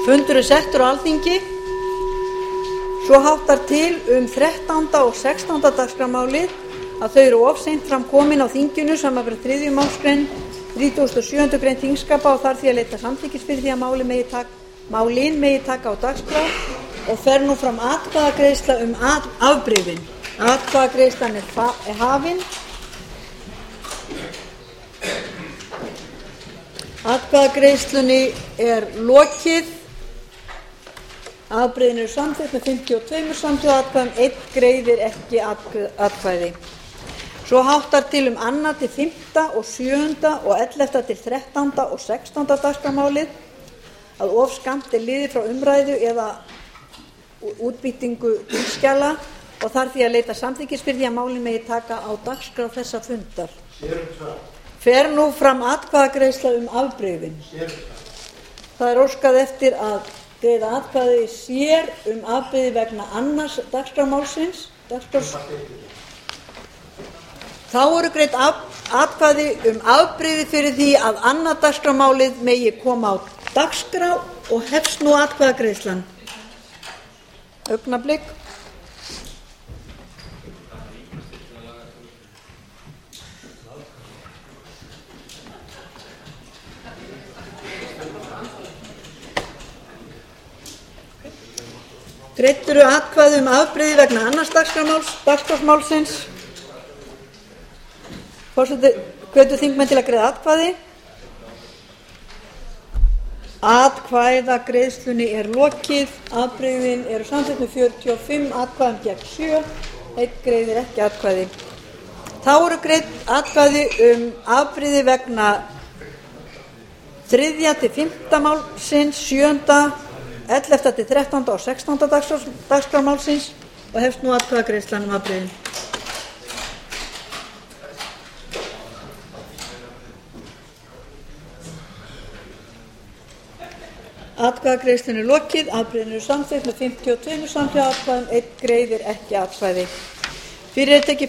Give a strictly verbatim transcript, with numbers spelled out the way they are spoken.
fundur er settur á Alþingi. Svo háttar til um þrettánda og sextánda dagskrármálið að þau eru of seint fram komin á þinginu samanber þriðju málsgrein þrítugasta og sjöundu grein þingskapa og þarf því að leita samþykkis fyrir því að máli megi taka, málin megi taka á dagskrá og fer nú fram atkvæðagreiðsla um afbrigðin. Atkvæðagreiðslan er, er hafin. Atkvæðagreiðslunni er lokið. Afbrigðin eru samþykkt með fimmtíu og tveimur samhljóða atkvæðum, einn greiðir ekki atkvæði. Svo háttar til um annað til fimmta og sjöunda og ellefta til þrettánda og sextánda dagskrármálið að of skammt er liðið frá umræðu eða útbýtingu þingskjala og þarf því að leita samþykkis fyrir því að málin megi taka á dagskrá þessa fundar. Fer nú fram atkvæðagreiðsla um afbrigðin. Það er óskað eftir að greiða atkvæði sér um afbrigði vegna annars dagskrármálsins. Dagskrár... Þá eru greidd atkvæði um afbrigði fyrir því að annað dagskrármálið megi koma á dagskrá og hefst nú atkvæðagreiðslan. Augnablik. Greidd eru atkvæði um afbrigði vegna annars dagskrármálsins. Forseti hvetur þingmenn til að greiða atkvæði. Atkvæðagreiðslunni er lokið. Afbrigðin eru samþykkt með fjörutíu og fimm atkvæðum gegn sjö. Einn greiðir ekki atkvæði. Þá eru greidd atkvæði um afbrigði vegna þriðja til fimmta málsins, sjöunda, ellefta til þrettánda og sextánda dagskrármálsins og hefst nú atkvæðagreiðslan um afbrigðin. Atkvæðagreiðslunni er lokið. Afbrigðin eru samþykkt með fimmtíu og tveimur samhljóða atkvæðum, einn greiðir ekki atkvæði. Fyrir er tekið